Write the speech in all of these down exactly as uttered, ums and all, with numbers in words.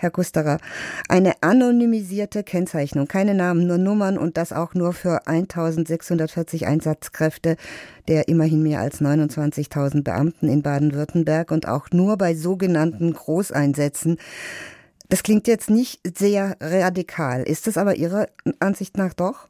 Herr Kusterer, eine anonymisierte Kennzeichnung, keine Namen, nur Nummern und das auch nur für eintausendsechshundertvierzig Einsatzkräfte der immerhin mehr als neunundzwanzigtausend Beamten in Baden-Württemberg und auch nur bei sogenannten Großeinsätzen. Das klingt jetzt nicht sehr radikal. Ist es aber Ihrer Ansicht nach doch?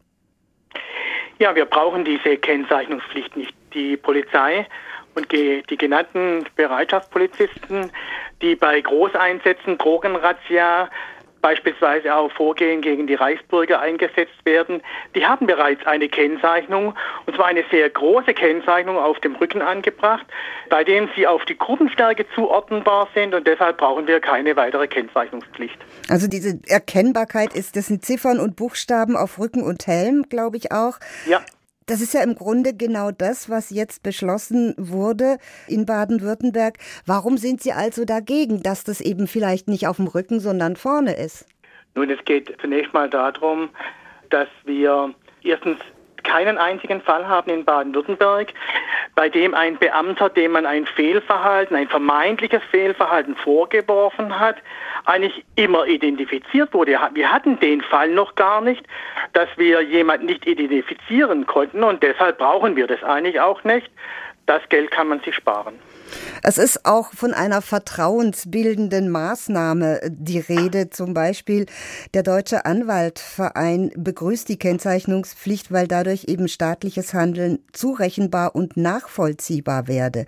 Ja, wir brauchen diese Kennzeichnungspflicht nicht. Die Polizei und die genannten Bereitschaftspolizisten, die bei Großeinsätzen, Drogenrazzia, beispielsweise auch Vorgehen gegen die Reichsbürger eingesetzt werden, die haben bereits eine Kennzeichnung, und zwar eine sehr große Kennzeichnung auf dem Rücken angebracht, bei dem sie auf die Gruppenstärke zuordnenbar sind, und deshalb brauchen wir keine weitere Kennzeichnungspflicht. Also diese Erkennbarkeit ist, das sind Ziffern und Buchstaben auf Rücken und Helm, glaube ich auch. Ja. Das ist ja im Grunde genau das, was jetzt beschlossen wurde in Baden-Württemberg. Warum sind Sie also dagegen, dass das eben vielleicht nicht auf dem Rücken, sondern vorne ist? Nun, es geht zunächst mal darum, dass wir erstens keinen einzigen Fall haben in Baden-Württemberg, bei dem ein Beamter, dem man ein Fehlverhalten, ein vermeintliches Fehlverhalten vorgeworfen hat, eigentlich immer identifiziert wurde. Wir hatten den Fall noch gar nicht, dass wir jemanden nicht identifizieren konnten, und deshalb brauchen wir das eigentlich auch nicht. Das Geld kann man sich sparen. Es ist auch von einer vertrauensbildenden Maßnahme die Rede. Zum Beispiel der Deutsche Anwaltverein begrüßt die Kennzeichnungspflicht, weil dadurch eben staatliches Handeln zurechenbar und nachvollziehbar werde.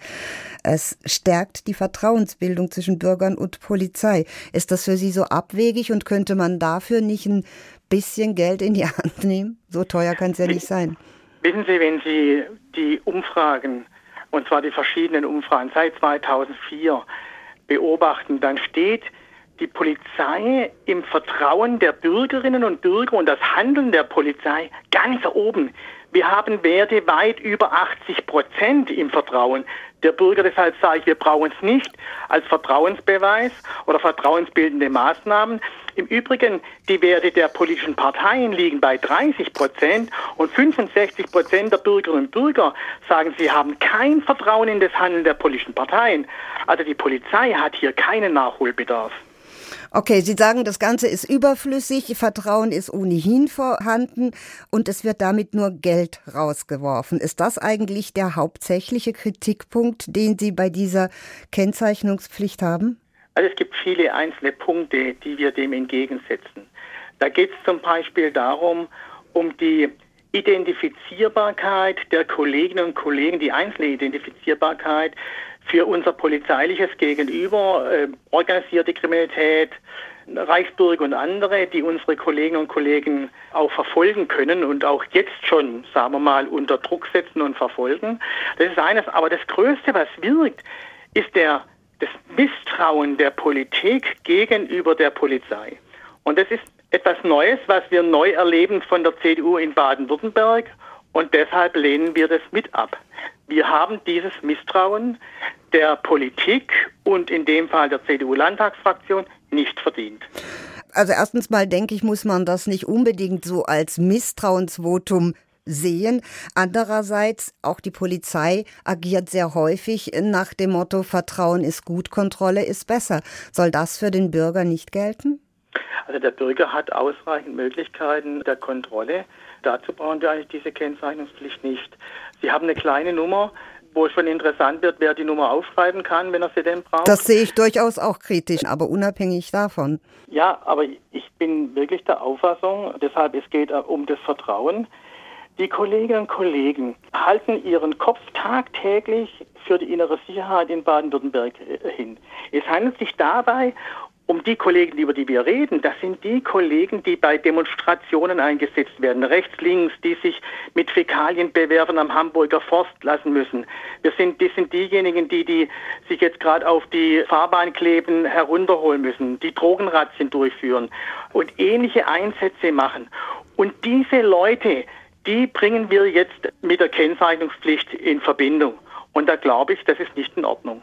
Es stärkt die Vertrauensbildung zwischen Bürgern und Polizei. Ist das für Sie so abwegig und könnte man dafür nicht ein bisschen Geld in die Hand nehmen? So teuer kann es ja nicht sein. Wissen Sie, wenn Sie die Umfragen, und zwar die verschiedenen Umfragen seit zweitausendvier beobachten, dann steht die Polizei im Vertrauen der Bürgerinnen und Bürger und das Handeln der Polizei ganz oben. Wir haben Werte weit über achtzig Prozent im Vertrauen der Bürger. Deshalb sage ich, wir brauchen es nicht als Vertrauensbeweis oder vertrauensbildende Maßnahmen. Im Übrigen, die Werte der politischen Parteien liegen bei dreißig Prozent und fünfundsechzig Prozent der Bürgerinnen und Bürger sagen, sie haben kein Vertrauen in das Handeln der politischen Parteien. Also die Polizei hat hier keinen Nachholbedarf. Okay, Sie sagen, das Ganze ist überflüssig, Vertrauen ist ohnehin vorhanden und es wird damit nur Geld rausgeworfen. Ist das eigentlich der hauptsächliche Kritikpunkt, den Sie bei dieser Kennzeichnungspflicht haben? Also es gibt viele einzelne Punkte, die wir dem entgegensetzen. Da geht es zum Beispiel darum, um die Identifizierbarkeit der Kolleginnen und Kollegen, die einzelne Identifizierbarkeit für unser polizeiliches Gegenüber, äh, organisierte Kriminalität, Reichsbürger und andere, die unsere Kolleginnen und Kollegen auch verfolgen können und auch jetzt schon, sagen wir mal, unter Druck setzen und verfolgen. Das ist eines, aber das Größte, was wirkt, ist der, das Misstrauen der Politik gegenüber der Polizei. Und das ist etwas Neues, was wir neu erleben von der C D U in Baden-Württemberg, und deshalb lehnen wir das mit ab. Wir haben dieses Misstrauen der Politik und in dem Fall der C D U-Landtagsfraktion nicht verdient. Also erstens mal denke ich, muss man das nicht unbedingt so als Misstrauensvotum sehen. Andererseits, auch die Polizei agiert sehr häufig nach dem Motto, Vertrauen ist gut, Kontrolle ist besser. Soll das für den Bürger nicht gelten? Also der Bürger hat ausreichend Möglichkeiten der Kontrolle. Dazu brauchen wir eigentlich diese Kennzeichnungspflicht nicht. Sie haben eine kleine Nummer, wo es schon interessant wird, wer die Nummer aufschreiben kann, wenn er sie denn braucht. Das sehe ich durchaus auch kritisch, aber unabhängig davon. Ja, aber ich bin wirklich der Auffassung, deshalb es geht um das Vertrauen. Die Kolleginnen und Kollegen halten ihren Kopf tagtäglich für die innere Sicherheit in Baden-Württemberg hin. Es handelt sich dabei um die Kollegen, über die wir reden. Das sind die Kollegen, die bei Demonstrationen eingesetzt werden, rechts, links, die sich mit Fäkalien bewerfen am Hamburger Forst lassen müssen. Wir sind, die sind diejenigen, die, die sich jetzt gerade auf die Fahrbahn kleben, herunterholen müssen, die Drogenrazzien durchführen und ähnliche Einsätze machen. Und diese Leute, die bringen wir jetzt mit der Kennzeichnungspflicht in Verbindung. Und da glaube ich, das ist nicht in Ordnung.